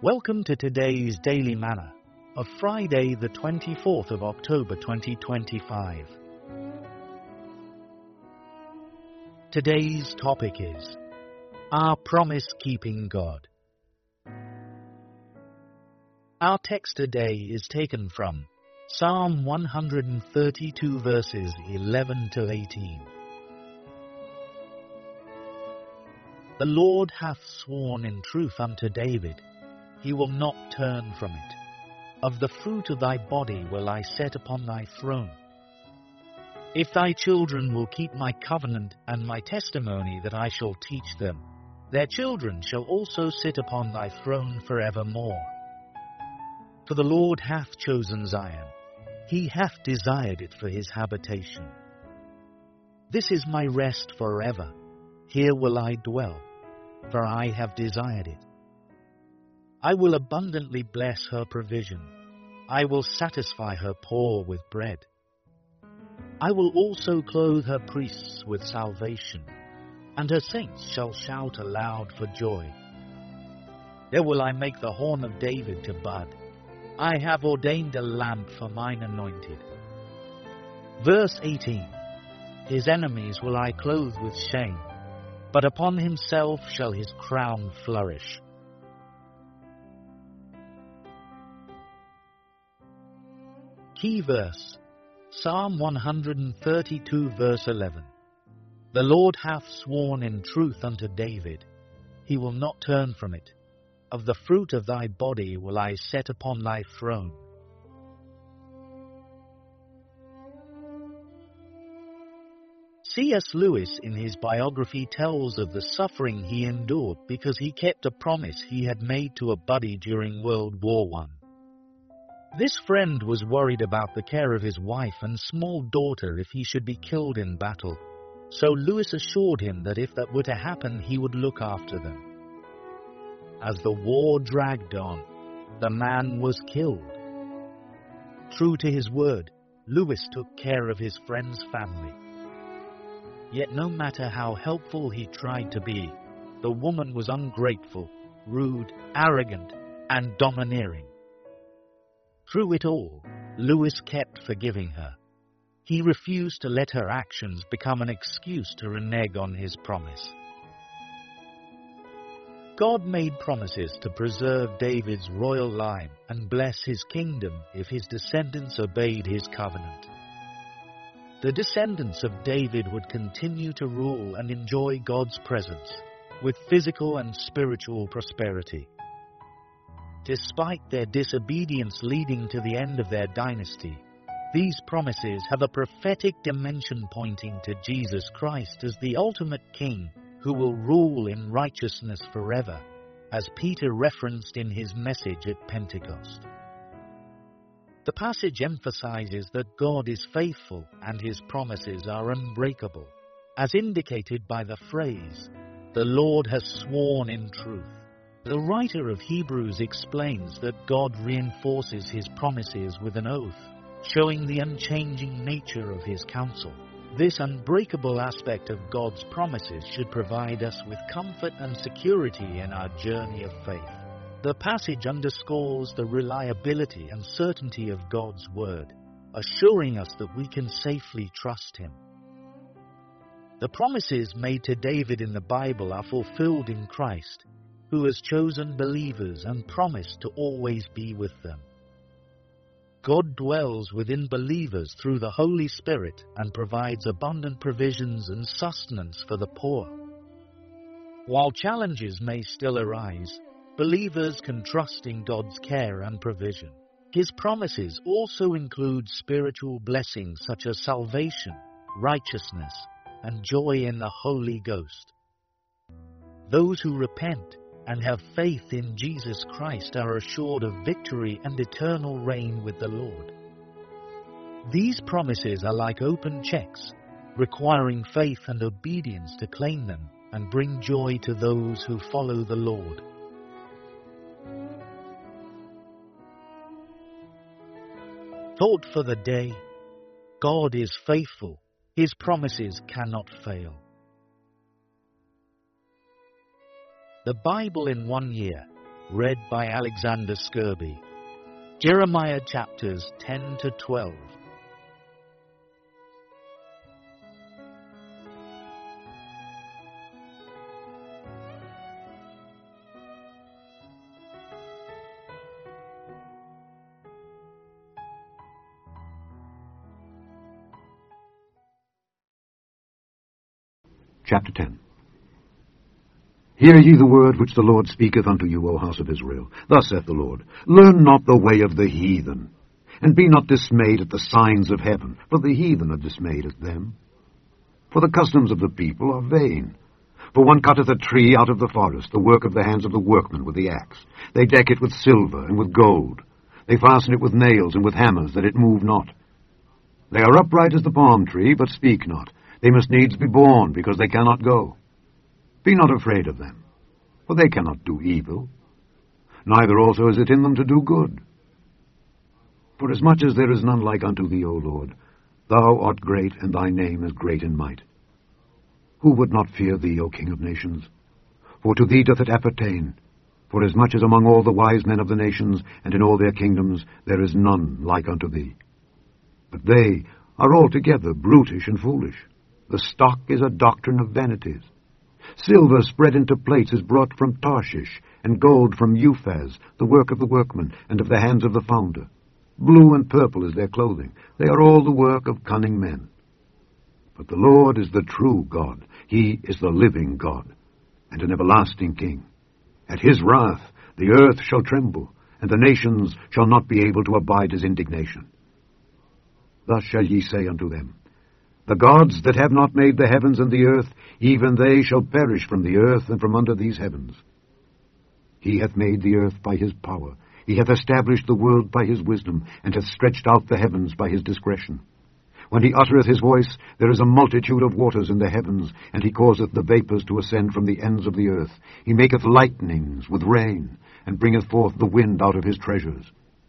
Welcome to today's Daily Manna of Friday the 24th of October 2025. Today's topic is Our Promise-Keeping God. Our text today is taken from Psalm 132 verses 11 to 18. The Lord hath sworn in truth unto David, he will not turn from it. Of the fruit of thy body will I set upon thy throne. If thy children will keep my covenant and my testimony that I shall teach them, their children shall also sit upon thy throne forevermore. For the Lord hath chosen Zion, he hath desired it for his habitation. This is my rest forever, here will I dwell, for I have desired it. I will abundantly bless her provision, I will satisfy her poor with bread. I will also clothe her priests with salvation, and her saints shall shout aloud for joy. There will I make the horn of David to bud, I have ordained a lamp for mine anointed. Verse 18. His enemies will I clothe with shame, but upon himself shall his crown flourish. Key verse, Psalm 132 verse 11. The Lord hath sworn in truth unto David, he will not turn from it. Of the fruit of thy body will I set upon thy throne. C.S. Lewis in his biography tells of the suffering he endured because he kept a promise he had made to a buddy during World War I. This friend was worried about the care of his wife and small daughter if he should be killed in battle, so Lewis assured him that if that were to happen, he would look after them. As the war dragged on, the man was killed. True to his word, Lewis took care of his friend's family. Yet no matter how helpful he tried to be, the woman was ungrateful, rude, arrogant, and domineering. Through it all, Lewis kept forgiving her. He refused to let her actions become an excuse to renege on his promise. God made promises to preserve David's royal line and bless his kingdom if his descendants obeyed his covenant. The descendants of David would continue to rule and enjoy God's presence, with physical and spiritual prosperity. Despite their disobedience leading to the end of their dynasty, these promises have a prophetic dimension pointing to Jesus Christ as the ultimate king who will rule in righteousness forever, as Peter referenced in his message at Pentecost. The passage emphasizes that God is faithful and his promises are unbreakable, as indicated by the phrase, "The Lord has sworn in truth." The writer of Hebrews explains that God reinforces his promises with an oath, showing the unchanging nature of his counsel. This unbreakable aspect of God's promises should provide us with comfort and security in our journey of faith. The passage underscores the reliability and certainty of God's word, assuring us that we can safely trust him. The promises made to David in the Bible are fulfilled in Christ, who has chosen believers and promised to always be with them. God dwells within believers through the Holy Spirit and provides abundant provisions and sustenance for the poor. While challenges may still arise, believers can trust in God's care and provision. His promises also include spiritual blessings such as salvation, righteousness, and joy in the Holy Ghost. Those who repent and have faith in Jesus Christ are assured of victory and eternal reign with the Lord. These promises are like open checks, requiring faith and obedience to claim them and bring joy to those who follow the Lord. Thought for the day: God is faithful, his promises cannot fail. The Bible in 1 year, read by Alexander Skirby. Jeremiah chapters 10 to 12. Chapter 10. Hear ye the word which the Lord speaketh unto you, O house of Israel. Thus saith the Lord, Learn not the way of the heathen, and be not dismayed at the signs of heaven, for the heathen are dismayed at them. For the customs of the people are vain. For one cutteth a tree out of the forest, the work of the hands of the workman with the axe. They deck it with silver and with gold. They fasten it with nails and with hammers, that it move not. They are upright as the palm tree, but speak not. They must needs be born, because they cannot go. Be not afraid of them, for they cannot do evil, neither also is it in them to do good. Forasmuch as there is none like unto thee, O Lord, thou art great, and thy name is great in might. Who would not fear thee, O King of nations? For to thee doth it appertain. Forasmuch as among all the wise men of the nations, and in all their kingdoms, there is none like unto thee. But they are altogether brutish and foolish. The stock is a doctrine of vanities. Silver spread into plates is brought from Tarshish, and gold from Uphaz, the work of the workman, and of the hands of the founder. Blue and purple is their clothing. They are all the work of cunning men. But the Lord is the true God. He is the living God, and an everlasting King. At his wrath the earth shall tremble, and the nations shall not be able to abide his indignation. Thus shall ye say unto them, The gods that have not made the heavens and the earth, even they shall perish from the earth and from under these heavens. He hath made the earth by his power. He hath established the world by his wisdom, and hath stretched out the heavens by his discretion. When he uttereth his voice, there is a multitude of waters in the heavens, and he causeth the vapours to ascend from the ends of the earth. He maketh lightnings with rain, and bringeth forth the wind out of his treasures.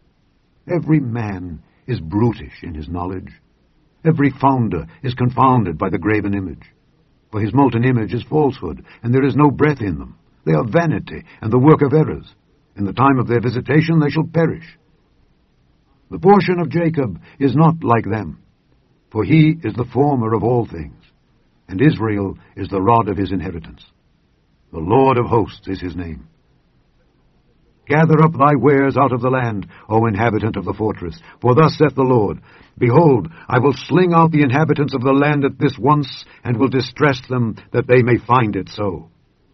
Every man is brutish in his knowledge. Every founder is confounded by the graven image. For his molten image is falsehood, and there is no breath in them. They are vanity, and the work of errors. In the time of their visitation they shall perish. The portion of Jacob is not like them, for he is the former of all things, and Israel is the rod of his inheritance. The Lord of hosts is his name. Gather up thy wares out of the land, O inhabitant of the fortress. For thus saith the Lord, Behold, I will sling out the inhabitants of the land at this once, and will distress them, that they may find it so.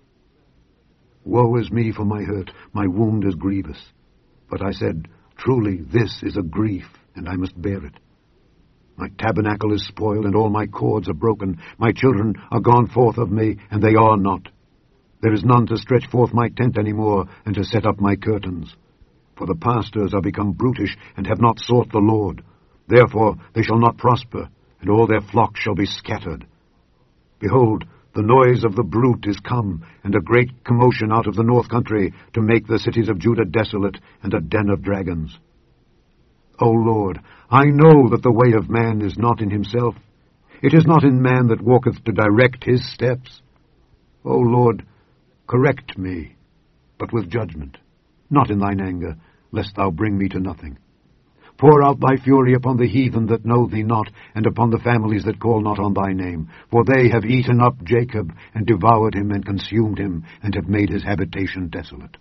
Woe is me for my hurt, my wound is grievous. But I said, Truly this is a grief, and I must bear it. My tabernacle is spoiled, and all my cords are broken. My children are gone forth of me, and they are not. There is none to stretch forth my tent any more, and to set up my curtains. For the pastors are become brutish, and have not sought the Lord. Therefore they shall not prosper, and all their flocks shall be scattered. Behold, the noise of the brute is come, and a great commotion out of the north country, to make the cities of Judah desolate, and a den of dragons. O Lord, I know that the way of man is not in himself. It is not in man that walketh to direct his steps. O Lord, correct me, but with judgment, not in thine anger, lest thou bring me to nothing. Pour out thy fury upon the heathen that know thee not, and upon the families that call not on thy name. For they have eaten up Jacob, and devoured him, and consumed him, and have made his habitation desolate.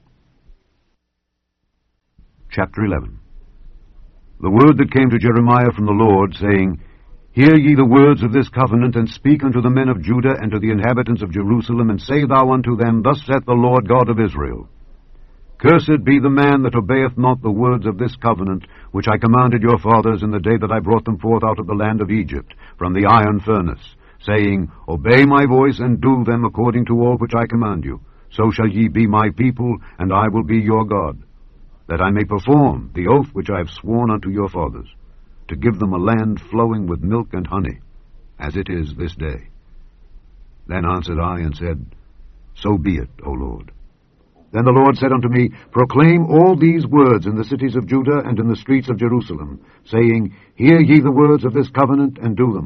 Chapter 11. The word that came to Jeremiah from the Lord, saying, Hear ye the words of this covenant, and speak unto the men of Judah and to the inhabitants of Jerusalem, and say thou unto them, Thus saith the Lord God of Israel, Cursed be the man that obeyeth not the words of this covenant, which I commanded your fathers in the day that I brought them forth out of the land of Egypt, from the iron furnace, saying, Obey my voice, and do them according to all which I command you. So shall ye be my people, and I will be your God, that I may perform the oath which I have sworn unto your fathers, to give them a land flowing with milk and honey, as it is this day. Then answered I and said, So be it, O Lord. Then the Lord said unto me, Proclaim all these words in the cities of Judah and in the streets of Jerusalem, saying, Hear ye the words of this covenant, and do them.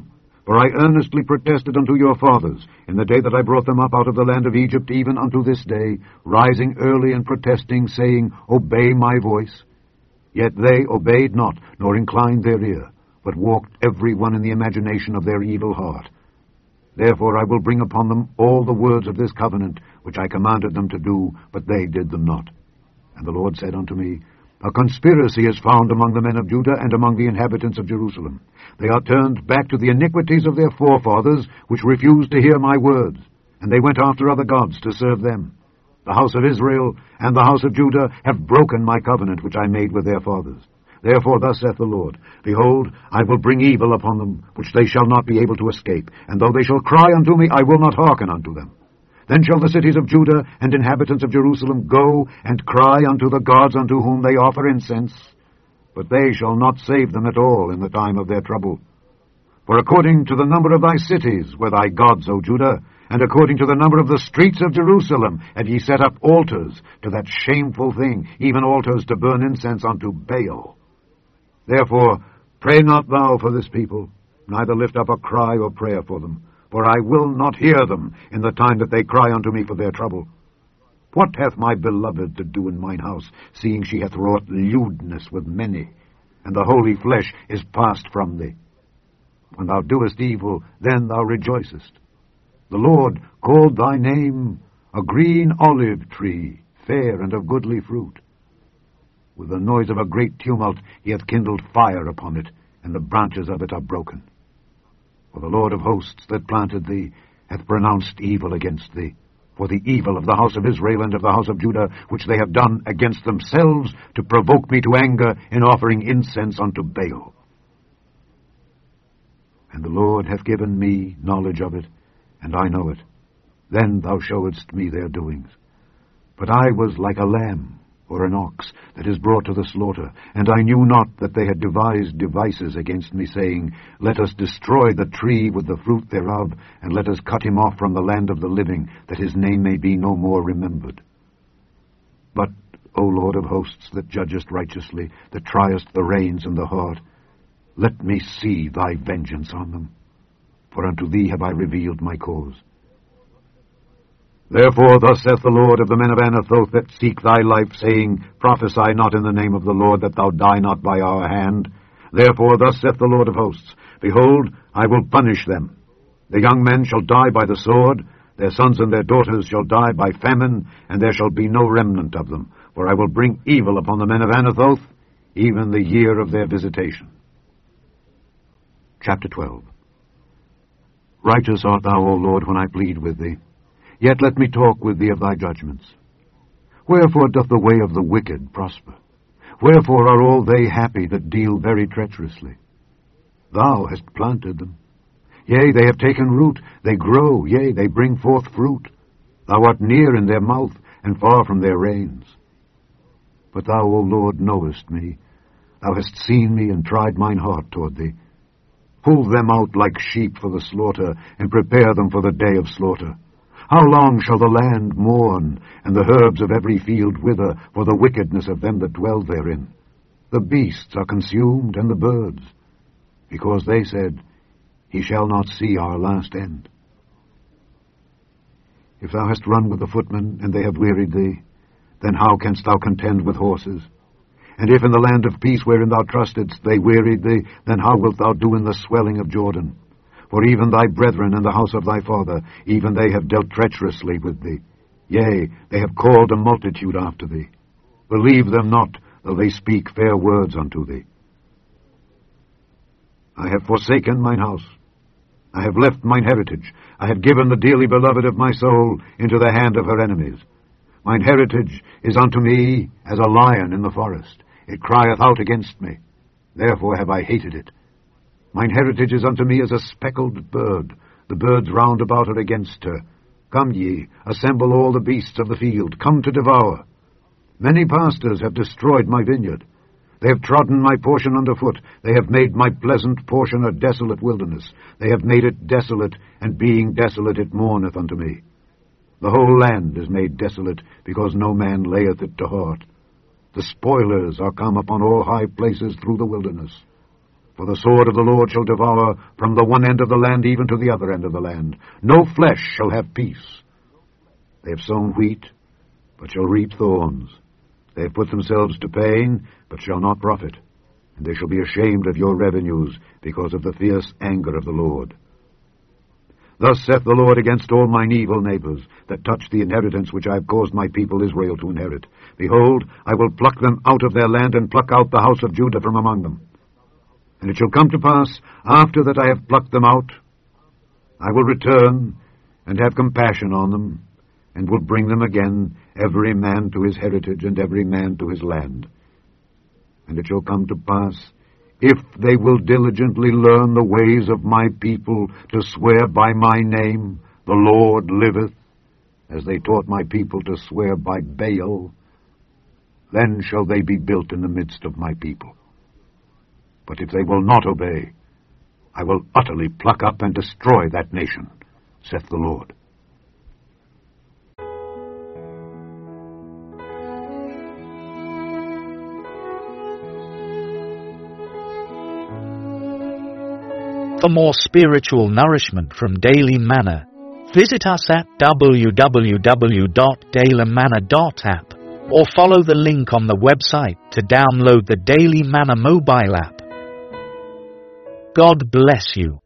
For I earnestly protested unto your fathers, in the day that I brought them up out of the land of Egypt, even unto this day, rising early and protesting, saying, Obey my voice. Yet they obeyed not, nor inclined their ear, but walked every one in the imagination of their evil heart. Therefore I will bring upon them all the words of this covenant, which I commanded them to do, but they did them not. And the Lord said unto me, A conspiracy is found among the men of Judah and among the inhabitants of Jerusalem. They are turned back to the iniquities of their forefathers, which refused to hear my words, and they went after other gods to serve them. The house of Israel and the house of Judah have broken my covenant which I made with their fathers. Therefore thus saith the Lord, Behold, I will bring evil upon them, which they shall not be able to escape, and though they shall cry unto me, I will not hearken unto them. Then shall the cities of Judah and inhabitants of Jerusalem go and cry unto the gods unto whom they offer incense, but they shall not save them at all in the time of their trouble. For according to the number of thy cities were thy gods, O Judah, and according to the number of the streets of Jerusalem have ye set up altars to that shameful thing, even altars to burn incense unto Baal. Therefore pray not thou for this people, neither lift up a cry or prayer for them, for I will not hear them in the time that they cry unto me for their trouble. What hath my beloved to do in mine house, seeing she hath wrought lewdness with many, and the holy flesh is passed from thee? When thou doest evil, then thou rejoicest. The Lord called thy name a green olive tree, fair and of goodly fruit. With the noise of a great tumult he hath kindled fire upon it, and the branches of it are broken. For the Lord of hosts that planted thee hath pronounced evil against thee, for the evil of the house of Israel and of the house of Judah, which they have done against themselves, to provoke me to anger in offering incense unto Baal. And the Lord hath given me knowledge of it, and I know it. Then thou showedst me their doings. But I was like a lamb or an ox that is brought to the slaughter, and I knew not that they had devised devices against me, saying, Let us destroy the tree with the fruit thereof, and let us cut him off from the land of the living, that his name may be no more remembered. But, O Lord of hosts, that judgest righteously, that triest the reins and the heart, let me see thy vengeance on them, for unto thee have I revealed my cause. Therefore thus saith the Lord of the men of Anathoth that seek thy life, saying, Prophesy not in the name of the Lord, that thou die not by our hand. Therefore thus saith the Lord of hosts, Behold, I will punish them. The young men shall die by the sword, their sons and their daughters shall die by famine, and there shall be no remnant of them. For I will bring evil upon the men of Anathoth, even the year of their visitation. Chapter 12. Righteous art thou, O Lord, when I plead with thee. Yet let me talk with thee of thy judgments. Wherefore doth the way of the wicked prosper? Wherefore are all they happy that deal very treacherously? Thou hast planted them. Yea, they have taken root, they grow, yea, they bring forth fruit. Thou art near in their mouth, and far from their reins. But thou, O Lord, knowest me. Thou hast seen me, and tried mine heart toward thee. Pull them out like sheep for the slaughter, and prepare them for the day of slaughter. How long shall the land mourn, and the herbs of every field wither, for the wickedness of them that dwell therein? The beasts are consumed, and the birds, because they said, He shall not see our last end. If thou hast run with the footmen, and they have wearied thee, then how canst thou contend with horses? And if in the land of peace wherein thou trustedst they wearied thee, then how wilt thou do in the swelling of Jordan? For even thy brethren in the house of thy father, even they have dealt treacherously with thee. Yea, they have called a multitude after thee. Believe them not, though they speak fair words unto thee. I have forsaken mine house. I have left mine heritage. I have given the dearly beloved of my soul into the hand of her enemies. Mine heritage is unto me as a lion in the forest. It crieth out against me. Therefore have I hated it. Mine heritage is unto me as a speckled bird. The birds round about are against her. Come ye, assemble all the beasts of the field. Come to devour. Many pastors have destroyed my vineyard. They have trodden my portion under foot. They have made my pleasant portion a desolate wilderness. They have made it desolate, and being desolate it mourneth unto me. The whole land is made desolate, because no man layeth it to heart. The spoilers are come upon all high places through the wilderness. For the sword of the Lord shall devour from the one end of the land even to the other end of the land. No flesh shall have peace. They have sown wheat, but shall reap thorns. They have put themselves to pain, but shall not profit. And they shall be ashamed of your revenues, because of the fierce anger of the Lord. Thus saith the Lord against all mine evil neighbors, that touch the inheritance which I have caused my people Israel to inherit. Behold, I will pluck them out of their land, and pluck out the house of Judah from among them. And it shall come to pass, after that I have plucked them out, I will return, and have compassion on them, and will bring them again, every man to his heritage, and every man to his land. And it shall come to pass, if they will diligently learn the ways of my people, to swear by my name, the Lord liveth, as they taught my people to swear by Baal, then shall they be built in the midst of my people. But if they will not obey, I will utterly pluck up and destroy that nation, saith the Lord. For more spiritual nourishment from Daily Manna, visit us at www.dailymanna.app or follow the link on the website to download the Daily Manna mobile app. God bless you.